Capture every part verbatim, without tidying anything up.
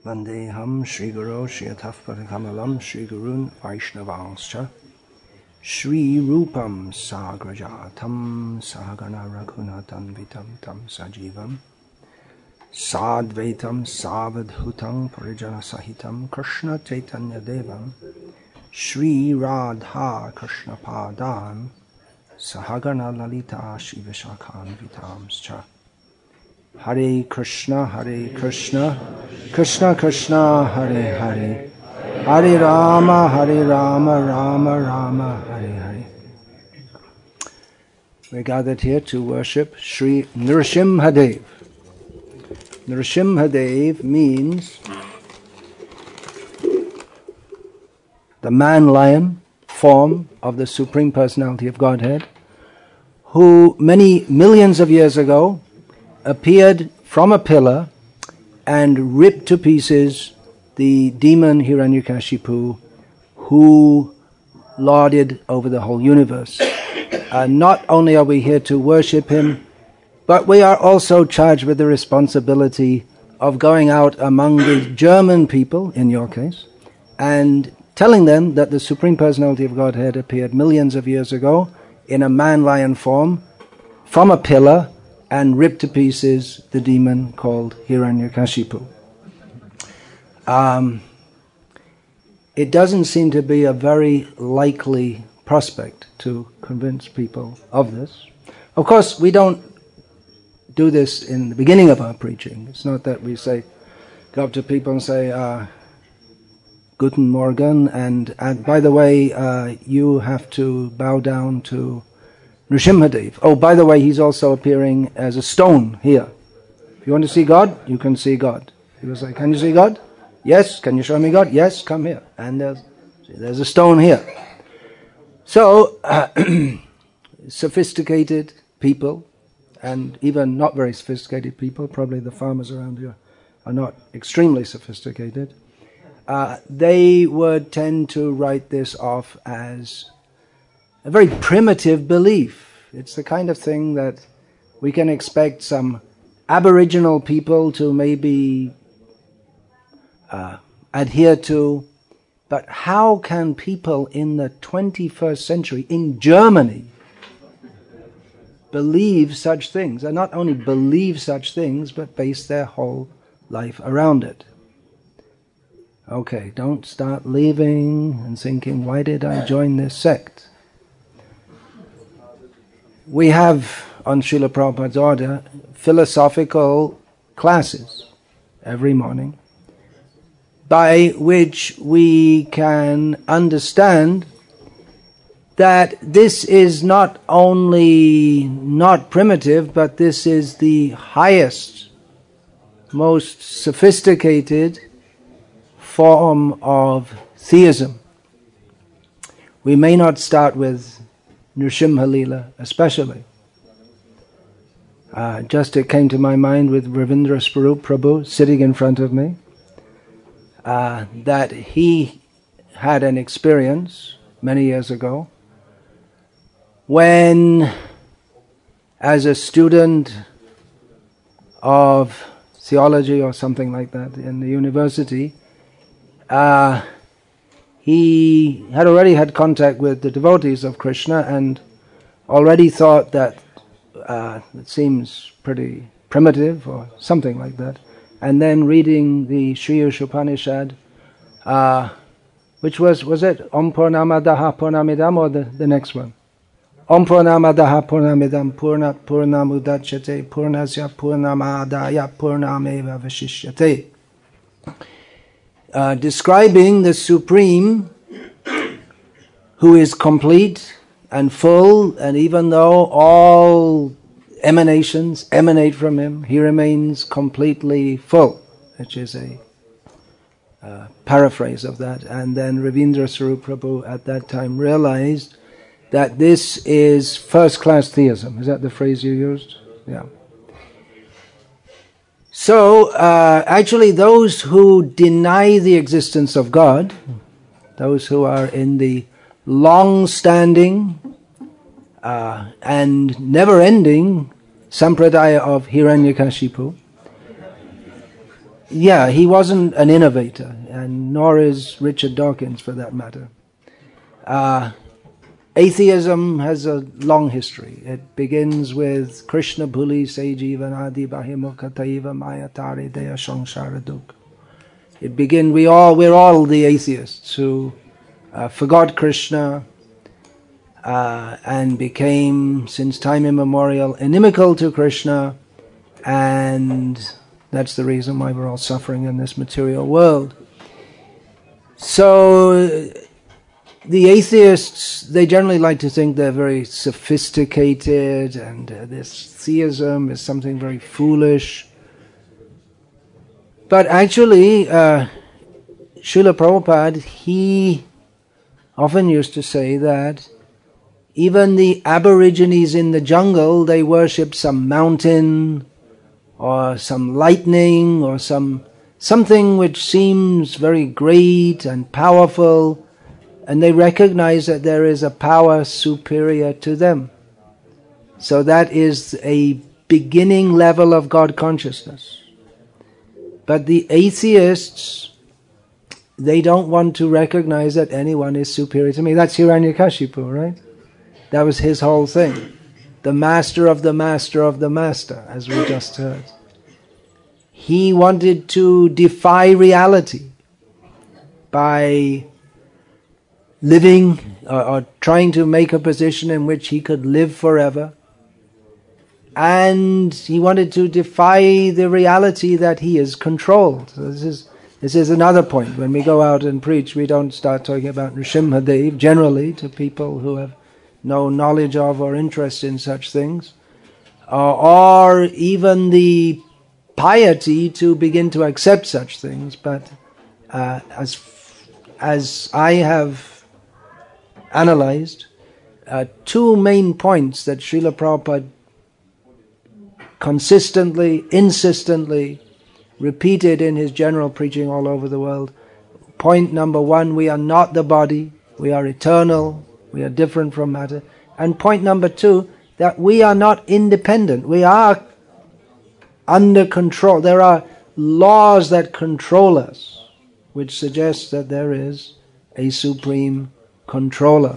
Vandeham Shri Guru Shri Athapadakamalam Shri Gurun Vaishnavanscha Shri Rupam Sagrajatam Sahagana Raghunatam Vitam Tam Sajivam Sadvaitam Savadhutam Parijana Sahitam Krishna Chaitanya Devam Shri Radha Krishna Padam Sahagana Lalita Shri Vishakhan Vitamscha Hare Krishna, Hare Krishna, Krishna Krishna, Hare Hare, Hare Rama, Hare Rama, Rama Rama, Hare Hare. We're gathered here to worship Sri Nrsimhadev. Nrsimhadev means the man-lion form of the Supreme Personality of Godhead, who many millions of years ago appeared from a pillar and ripped to pieces the demon Hiranyakashipu, who lorded over the whole universe. Uh, not only are we here to worship him, but we are also charged with the responsibility of going out among the German people, in your case, and telling them that the Supreme Personality of Godhead appeared millions of years ago in a man-lion form from a pillar and ripped to pieces the demon called Hiranyakashipu. Um, it doesn't seem to be a very likely prospect to convince people of this. Of course, we don't do this in the beginning of our preaching. It's not that we say, go up to people and say, uh, Guten Morgen, and, and by the way, uh, you have to bow down to Nrsimhadev. Oh, by the way, he's also appearing as a stone here. If you want to see God, you can see God. People say, can you see God? Yes. Can you show me God? Yes, come here. And there's, there's a stone here. So, uh, sophisticated people, and even not very sophisticated people, probably the farmers around here are not extremely sophisticated, uh, they would tend to write this off as a very primitive belief. It's the kind of thing that we can expect some Aboriginal people to maybe uh, adhere to. But how can people in the twenty-first century in Germany believe such things? And not only believe such things, but base their whole life around it. Okay, don't start leaving and thinking, why did I join this sect? We have, on Srila Prabhupada's order, philosophical classes every morning, by which we can understand that this is not only not primitive, but this is the highest, most sophisticated form of theism. We may not start with Nrsimha Leela especially. Uh, just it came to my mind with Ravindra Swarup Prabhu sitting in front of me, uh, that he had an experience many years ago when, as a student of theology or something like that in the university, uh, he had already had contact with the devotees of Krishna and already thought that uh, it seems pretty primitive or something like that. And then reading the Sri Upanishad, uh, which was, was it Om Purnamadaha Purnamidam or the, the next one? Om Purnamadaha Purnamidam Purnat Purnamudachyate Purnasya Purnamadaya Purnameva Vashishyate. Uh, describing the Supreme, who is complete and full, and even though all emanations emanate from him, he remains completely full, which is a uh, paraphrase of that. And then Ravindra Swarup Prabhu at that time realized that this is first-class theism. Is that the phrase you used? Yeah. So, uh, actually those who deny the existence of God, those who are in the long-standing uh, and never-ending sampradaya of Hiranyakashipu, yeah, he wasn't an innovator, and nor is Richard Dawkins for that matter. Uh, atheism has a long history. It begins with Krishna Bhuli Se Jivanadi Bahimukataiva Mayatari Deya Shangsharaduk. It begins, we all, we're all the atheists who uh, forgot Krishna uh, and became, since time immemorial, inimical to Krishna, and that's the reason why we're all suffering in this material world. So, the atheists, they generally like to think they're very sophisticated, and uh, this theism is something very foolish. But actually, uh, Srila Prabhupada, he often used to say that even the aborigines in the jungle, they worship some mountain, or some lightning, or some something which seems very great and powerful, and they recognize that there is a power superior to them. So that is a beginning level of God consciousness. But the atheists, they don't want to recognize that anyone is superior to me. That's Hiranyakashipu, right? That was his whole thing. The master of the master of the master, as we just heard. He wanted to defy reality by living or, or trying to make a position in which he could live forever. And he wanted to defy the reality that he is controlled. So this is this is another point. When we go out and preach, we don't start talking about Nrsimhadev generally to people who have no knowledge of or interest in such things, uh, or even the piety to begin to accept such things. But uh, as as I have analyzed, uh, two main points that Srila Prabhupada consistently, insistently repeated in his general preaching all over the world. Point number one, we are not the body, we are eternal, we are different from matter. And point number two, that we are not independent, we are under control. There are laws that control us, which suggests that there is a supreme controller.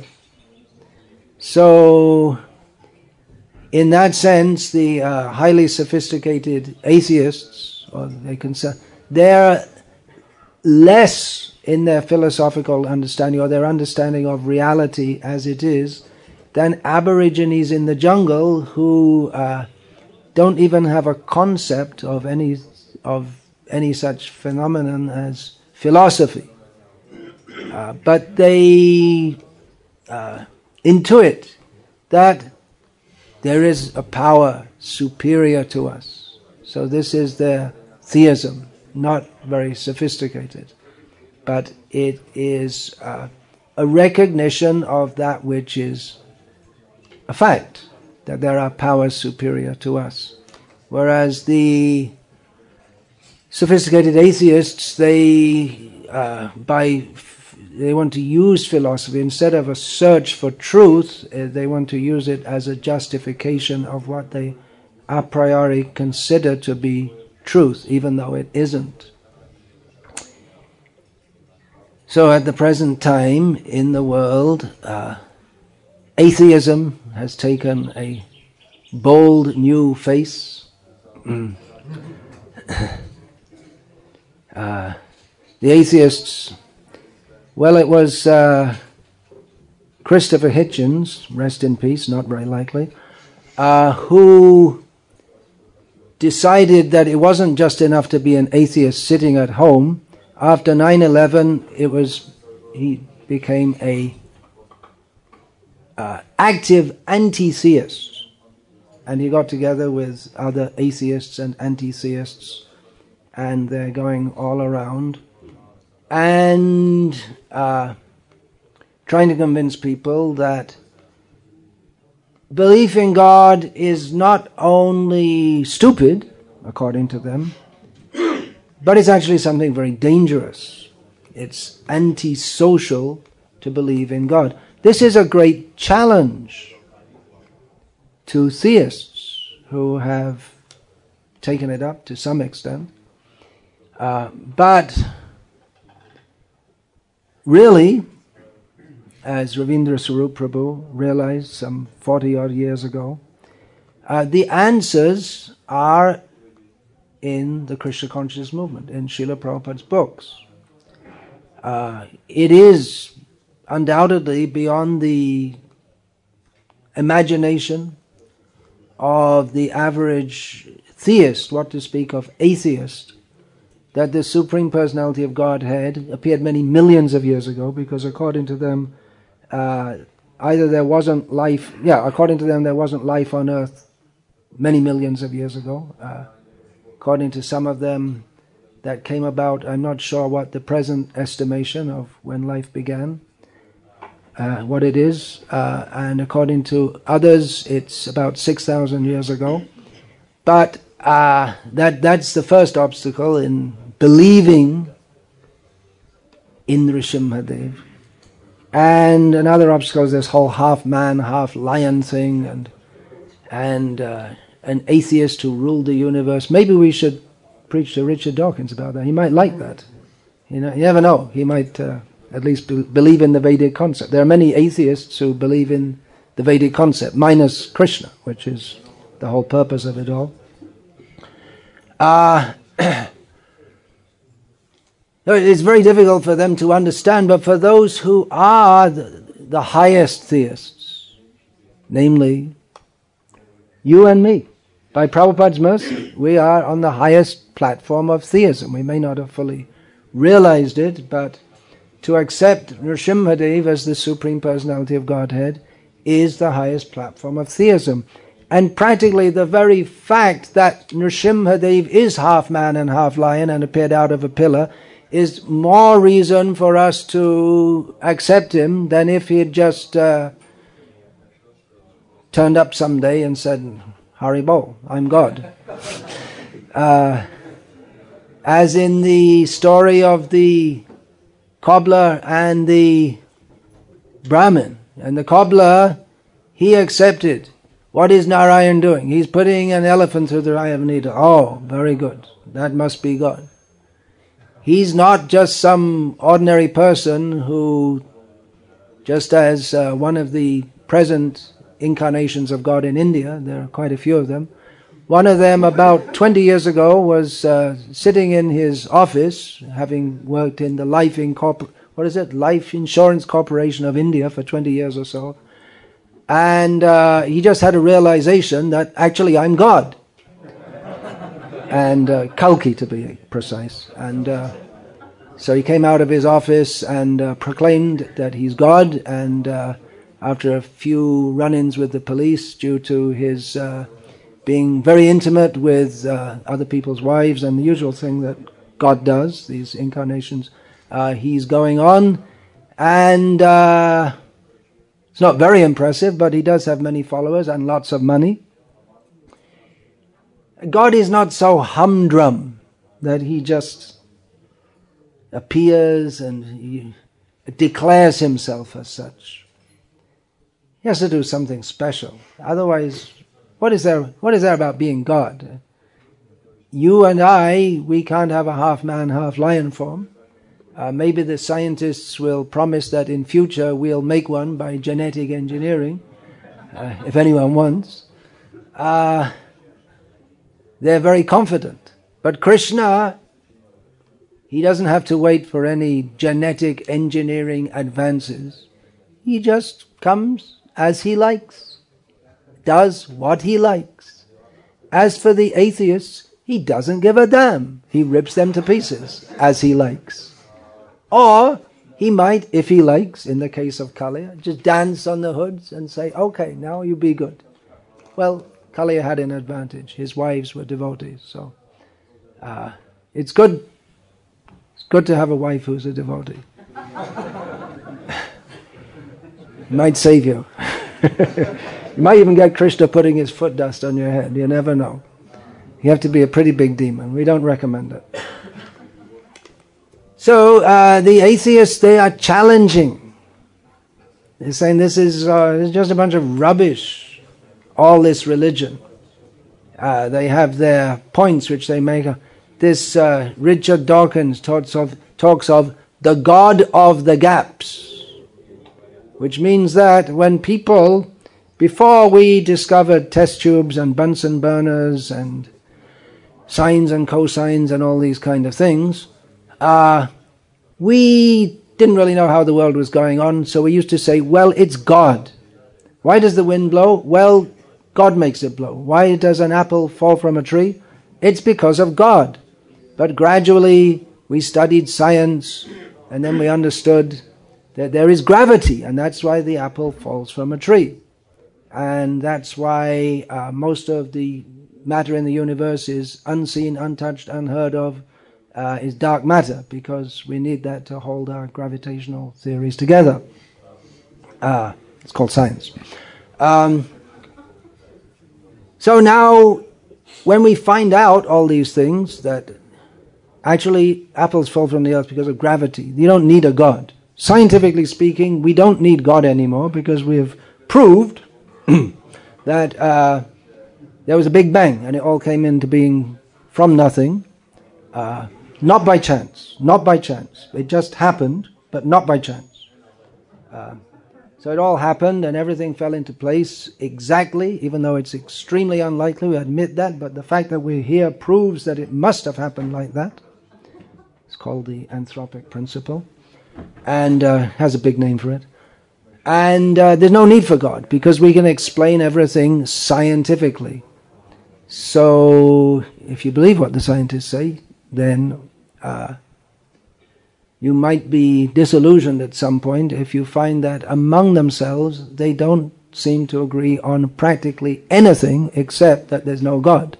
So, in that sense, the uh, highly sophisticated atheists, or they can say, they're less in their philosophical understanding or their understanding of reality as it is than aborigines in the jungle who uh, don't even have a concept of any of any such phenomenon as philosophy, uh, but they uh, intuit that there is a power superior to us. So this is their theism, not very sophisticated, but it is uh, a recognition of that which is a fact, that there are powers superior to us. Whereas the sophisticated atheists, they uh, by they want to use philosophy instead of a search for truth. Uh, they want to use it as a justification of what they a priori consider to be truth, even though it isn't. So at the present time in the world, uh, atheism has taken a bold new face. Mm. uh, the atheists, well, it was uh, Christopher Hitchens, rest in peace, not very likely, uh, who decided that it wasn't just enough to be an atheist sitting at home. After nine eleven, it was he became a uh, active anti-theist, and he got together with other atheists and anti-theists, and they're going all around and uh, trying to convince people that belief in God is not only stupid, according to them, but it's actually something very dangerous. It's anti-social to believe in God. This is a great challenge to theists who have taken it up to some extent. Uh, but really, as Ravindra Swarup Prabhu realized some forty odd years ago, uh, the answers are in the Krishna Consciousness Movement, in Srila Prabhupada's books. Uh, it is undoubtedly beyond the imagination of the average theist, what to speak of atheist, that the Supreme Personality of Godhead appeared many millions of years ago, because according to them, uh, either there wasn't life, yeah, according to them there wasn't life on earth many millions of years ago. Uh, according to some of them, that came about, I'm not sure what the present estimation of when life began, uh, what it is, uh, and according to others, it's about six thousand years ago. But uh, that that's the first obstacle in believing in Nrsimhadev. And another obstacle is this whole half-man, half-lion thing, and and uh, an atheist who ruled the universe. Maybe we should preach to Richard Dawkins about that. He might like that. You know, you never know. He might uh, at least be- believe in the Vedic concept. There are many atheists who believe in the Vedic concept, minus Krishna, which is the whole purpose of it all. Uh, it's very difficult for them to understand, but for those who are the, the highest theists, namely you and me, by Prabhupada's mercy, we are on the highest platform of theism. We may not have fully realized it, but to accept Nrsimhadev as the Supreme Personality of Godhead is the highest platform of theism. And practically the very fact that Nrsimhadev is half man and half lion and appeared out of a pillar is more reason for us to accept him than if he had just uh, turned up someday and said, Haribol, I'm God. Uh, as in the story of the cobbler and the Brahmin. And the cobbler, he accepted. What is Narayan doing? He's putting an elephant through the eye of a needle. Oh, very good. That must be God. He's not just some ordinary person who, just as uh, one of the present incarnations of God in India, there are quite a few of them. One of them about twenty years ago was uh, sitting in his office, having worked in the Life Incorpor- what is it? Life Insurance Corporation of India for twenty years or so. And uh, he just had a realization that actually I'm God. And uh, Kalki, to be precise. And uh, so he came out of his office and uh, proclaimed that he's God, and uh, after a few run-ins with the police due to his uh, being very intimate with uh, other people's wives and the usual thing that God does, these incarnations, uh, he's going on, and uh, it's not very impressive, but he does have many followers and lots of money. God is not so humdrum that he just appears and he declares himself as such. He has to do something special. Otherwise, what is there, what is there about being God? You and I, we can't have a half-man, half-lion form. Uh, maybe the scientists will promise that in future we'll make one by genetic engineering, uh, if anyone wants. Uh, they're very confident. But Krishna, he doesn't have to wait for any genetic engineering advances. He just comes as he likes, does what he likes. As for the atheists, he doesn't give a damn. He rips them to pieces as he likes. Or he might, if he likes, in the case of Kaliya, just dance on the hoods and say, okay, now you be good. Well, Kaliya had an advantage. His wives were devotees, so uh, it's good. It's good to have a wife who's a devotee. It might save you. You might even get Krishna putting his foot dust on your head. You never know. You have to be a pretty big demon. We don't recommend it. So uh, the atheists, they are challenging. They're saying this is, uh, this is just a bunch of rubbish, all this religion. Uh, they have their points which they make. this uh, Richard Dawkins talks of, talks of the God of the gaps, which means that when people, before we discovered test tubes and Bunsen burners and sines and cosines and all these kind of things, uh, we didn't really know how the world was going on, so we used to say, well, it's God. Why does the wind blow? Well, God makes it blow. Why does an apple fall from a tree? It's because of God. But gradually we studied science, and then we understood that there is gravity, and that's why the apple falls from a tree. And that's why uh, most of the matter in the universe is unseen, untouched, unheard of, uh, is dark matter, because we need that to hold our gravitational theories together. Uh, it's called science. Um, so now, when we find out all these things, that actually apples fall from the earth because of gravity, you don't need a God. Scientifically speaking, we don't need God anymore, because we have proved that uh, there was a Big Bang and it all came into being from nothing, uh, not by chance, not by chance. It just happened, but not by chance. Uh, so it all happened and everything fell into place exactly, even though it's extremely unlikely, we admit that, but the fact that we're here proves that it must have happened like that. It's called the anthropic principle, and uh, has a big name for it. And uh, there's no need for God, because we can explain everything scientifically. So, if you believe what the scientists say, then uh, you might be disillusioned at some point if you find that among themselves they don't seem to agree on practically anything except that there's no God.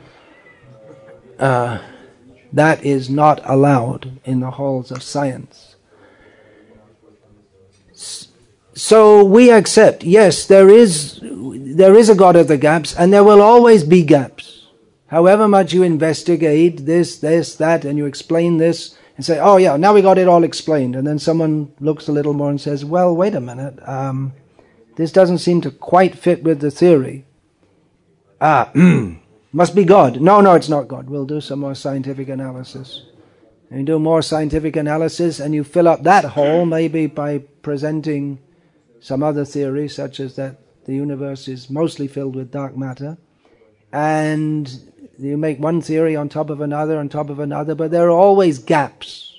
Uh, that is not allowed in the halls of science. So we accept, yes, there is there is a God of the gaps, and there will always be gaps. However much you investigate this, this, that, and you explain this, and say, oh yeah, now we got it all explained. And then someone looks a little more and says, well, wait a minute, um, this doesn't seem to quite fit with the theory. Ah, must be God. No, no, it's not God. We'll do some more scientific analysis. And you do more scientific analysis, and you fill up that hole, maybe by presenting some other theory, such as that the universe is mostly filled with dark matter, and you make one theory on top of another, on top of another, but there are always gaps.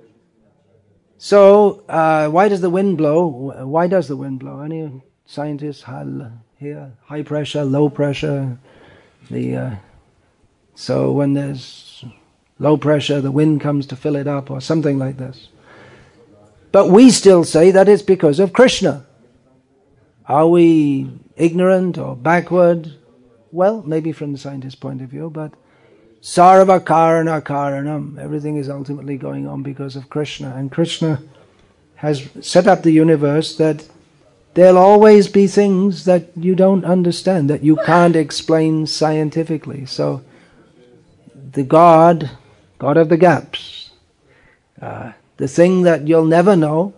So, uh, why does the wind blow? Why does the wind blow? Any scientists here? High pressure, low pressure. The uh, so when there's low pressure, the wind comes to fill it up, or something like this. But we still say that it's because of Krishna. Are we ignorant or backward? Well, maybe from the scientist's point of view, but sarva karana karanam, everything is ultimately going on because of Krishna. And Krishna has set up the universe that there'll always be things that you don't understand, that you can't explain scientifically. So the God, God of the gaps, uh, the thing that you'll never know,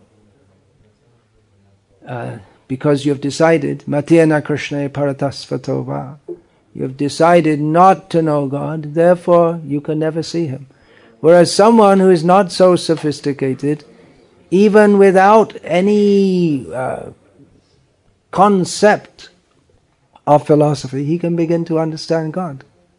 uh, because you've decided, Matyena Krishna Paratasvato va. You've decided not to know God, therefore you can never see Him. Whereas someone who is not so sophisticated, even without any uh, concept of philosophy, he can begin to understand God.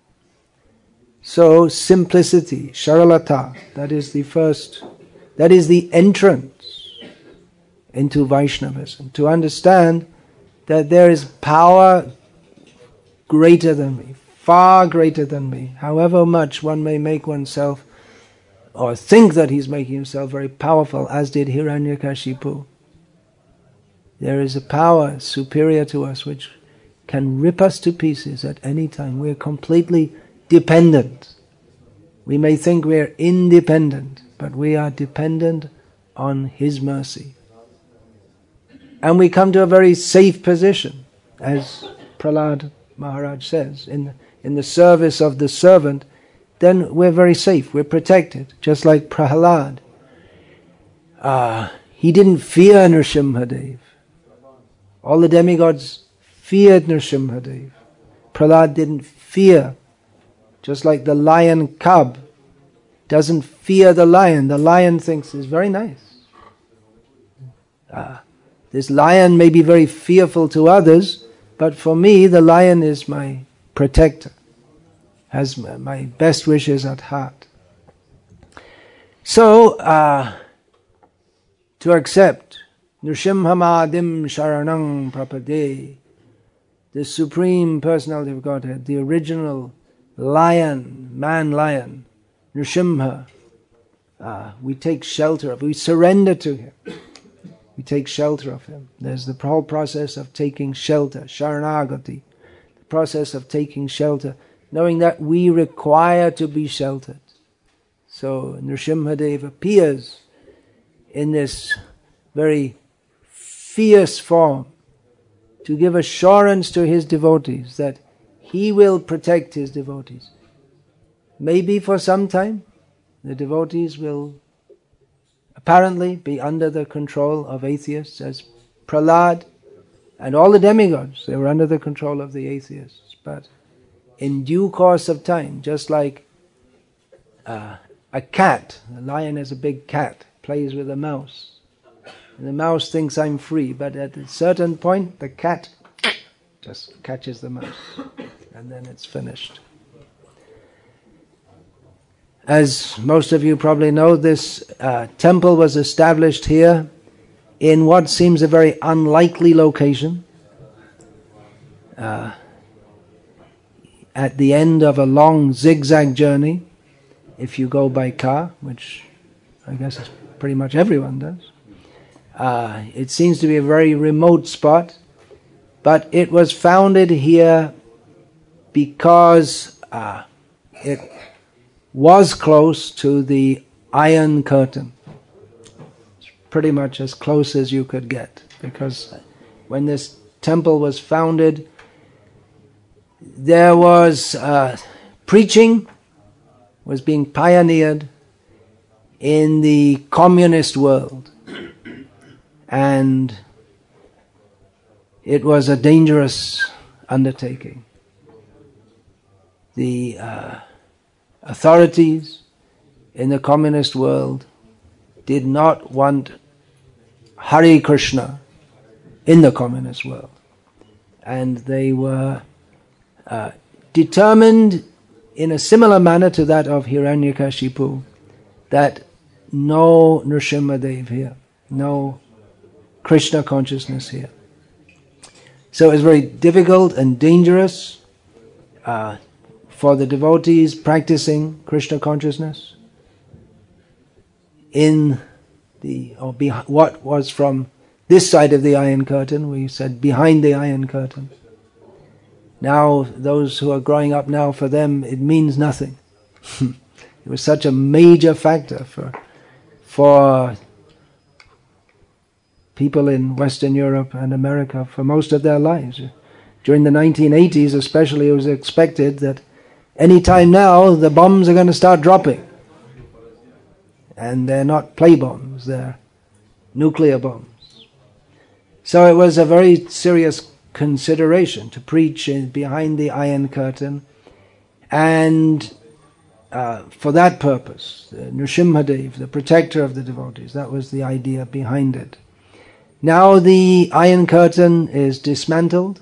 So simplicity, Sharalata, that is the first, that is the entrance into Vaishnavism, to understand that there is power greater than me, far greater than me. However much one may make oneself, or think that he's making himself very powerful, as did Hiranyakashipu, there is a power superior to us which can rip us to pieces at any time. We're completely dependent. We may think we're independent, but we are dependent on His mercy. And we come to a very safe position, as Prahlad Maharaj says, in, in the service of the servant, then we're very safe, we're protected, just like Prahlad. Uh, he didn't fear Nrsimhadev. All the demigods feared Nrsimhadev. Prahlad didn't fear, just like the lion cub doesn't fear the lion. The lion thinks it's very nice. Uh, this lion may be very fearful to others, but for me the lion is my protector, has my best wishes at heart. So, uh, to accept Nrsimhamadim Sharanang Prapade, the Supreme Personality of Godhead, the original lion, man-lion, Nrsimha, uh, we take shelter of, we surrender to him. We take shelter of him. There's the whole process of taking shelter, Sharanagati, the process of taking shelter, knowing that we require to be sheltered. So Nrsimhadev appears in this very fierce form to give assurance to his devotees that he will protect his devotees. Maybe for some time the devotees will apparently be under the control of atheists, as Prahlad and all the demigods, they were under the control of the atheists. But in due course of time, just like uh, a cat, a lion is a big cat, plays with a mouse. And the mouse thinks I'm free, but at a certain point the cat just catches the mouse and then it's finished. As most of you probably know, this uh, temple was established here in what seems a very unlikely location. Uh, at the end of a long zigzag journey, if you go by car, which I guess is pretty much everyone does. Uh, it seems to be a very remote spot, but it was founded here because uh, it was close to the Iron Curtain. It's pretty much as close as you could get, because when this temple was founded, there was uh, preaching was being pioneered in the communist world, and it was a dangerous undertaking. The uh, authorities in the communist world did not want Hare Krishna in the communist world, and they were uh, determined in a similar manner to that of Hiranyakashipu that no Nrsimhadev here, no Krishna consciousness here. So it was very difficult and dangerous uh, for the devotees practicing Krishna consciousness in the, or behind, what was from this side of the Iron Curtain, we said behind the Iron Curtain. Now, those who are growing up now, for them it means nothing. It was such a major factor for, for people in Western Europe and America for most of their lives. During the nineteen eighties especially, it was expected that any time now the bombs are going to start dropping. And they're not play bombs, they're nuclear bombs. So it was a very serious consideration to preach in, behind the Iron Curtain, and uh, for that purpose, Nrsimhadev, the protector of the devotees, that was the idea behind it. Now the Iron Curtain is dismantled,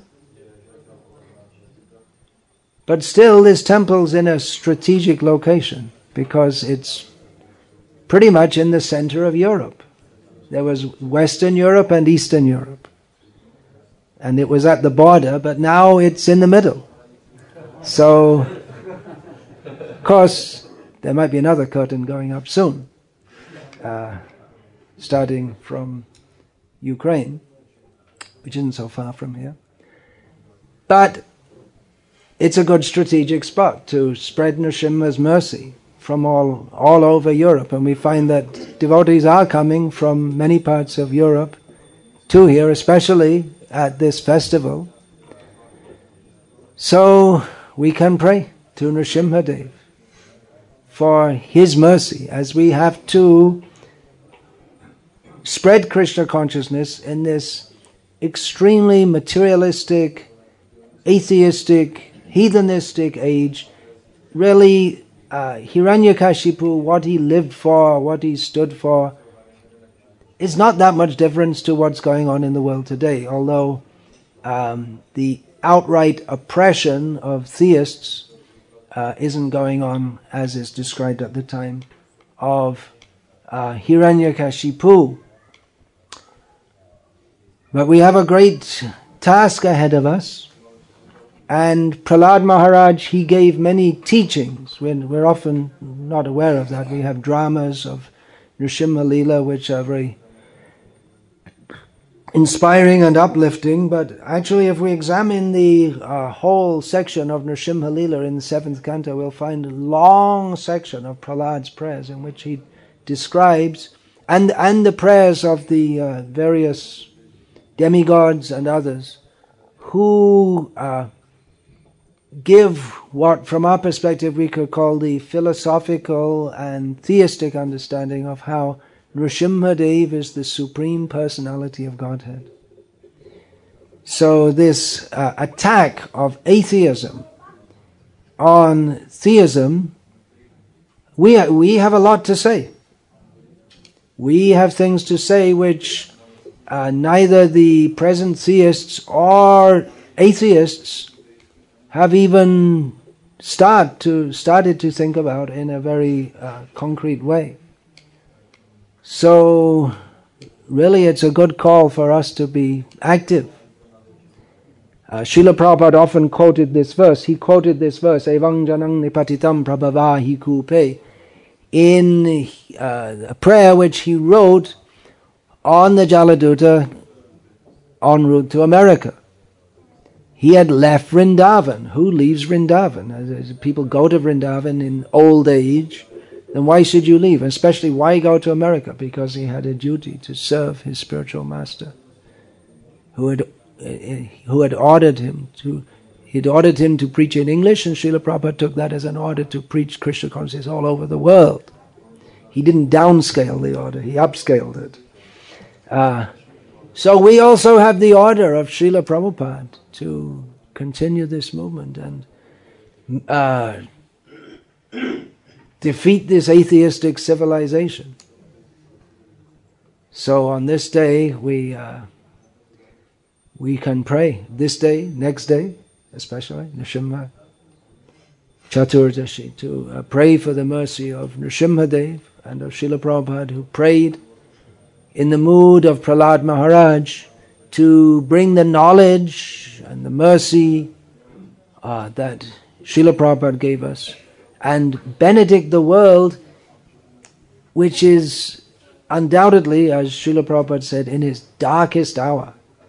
but still this temple's in a strategic location because it's pretty much in the center of Europe. There was Western Europe and Eastern Europe. And it was at the border, but now it's in the middle. So, of course, there might be another curtain going up soon, uh, starting from Ukraine, which isn't so far from here. But it's a good strategic spot to spread Nrsimha's mercy from all, all over Europe. And we find that devotees are coming from many parts of Europe to here, especially at this festival. So we can pray to Nrsimhadev for his mercy, as we have to spread Krishna consciousness in this extremely materialistic, atheistic, heathenistic age. Really, uh, Hiranyakashipu, what he lived for, what he stood for, is not that much difference to what's going on in the world today, although um, the outright oppression of theists uh, isn't going on as is described at the time of uh, Hiranyakashipu. But we have a great task ahead of us, and Prahlad Maharaj, he gave many teachings. We're, we're often not aware of that. We have dramas of Nrsimha Leela which are very inspiring and uplifting, but actually if we examine the uh, whole section of Nrsimha Leela in the seventh canto, we'll find a long section of Prahlad's prayers in which he describes, and, and the prayers of the uh, various demigods and others, who uh, give what from our perspective we could call the philosophical and theistic understanding of how Nrsimhadev is the Supreme Personality of Godhead. So this uh, attack of atheism on theism, we, ha- we have a lot to say. We have things to say which uh, neither the present theists or atheists have even start to, started to think about in a very uh, concrete way. So, really it's a good call for us to be active. Uh, Srila Prabhupada often quoted this verse. He quoted this verse, Evang janang nipatitam prabhava hi kupe, in uh, a prayer which he wrote on the Jaladuta en route to America. He had left Vrindavan. Who leaves Vrindavan? As people go to Vrindavan in old age, then why should you leave? Especially why go to America? Because he had a duty to serve his spiritual master, who had who had ordered him to he'd ordered him to preach in English, and Srila Prabhupada took that as an order to preach Krishna consciousness all over the world. He didn't downscale the order, he upscaled it. Uh, so we also have the order of Srila Prabhupada to continue this movement and uh, defeat this atheistic civilization. So on this day we uh, we can pray. This day, next day, especially Nrsimha Chaturdashi, to uh, pray for the mercy of Nrsimhadev and of Srila Prabhupada, who prayed in the mood of Prahlad Maharaj to bring the knowledge and the mercy uh, that Srila Prabhupada gave us and benedict the world, which is undoubtedly, as Srila Prabhupada said, in his darkest hour.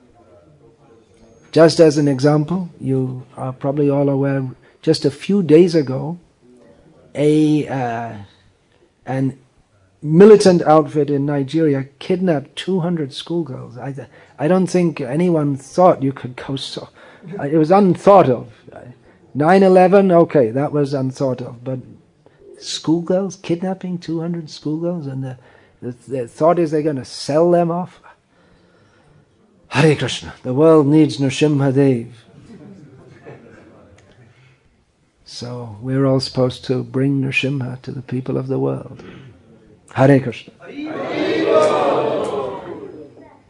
Just as an example, you are probably all aware, just a few days ago, a uh, an militant outfit in Nigeria kidnapped two hundred schoolgirls. I, I don't think anyone thought you could go so... It was unthought of. nine eleven, okay, that was unthought of, but schoolgirls, kidnapping two hundred schoolgirls, and the, the, the thought is they're going to sell them off? Hare Krishna, the world needs Nrsimhadev. So we're all supposed to bring Nrsimha to the people of the world. Hare Krishna.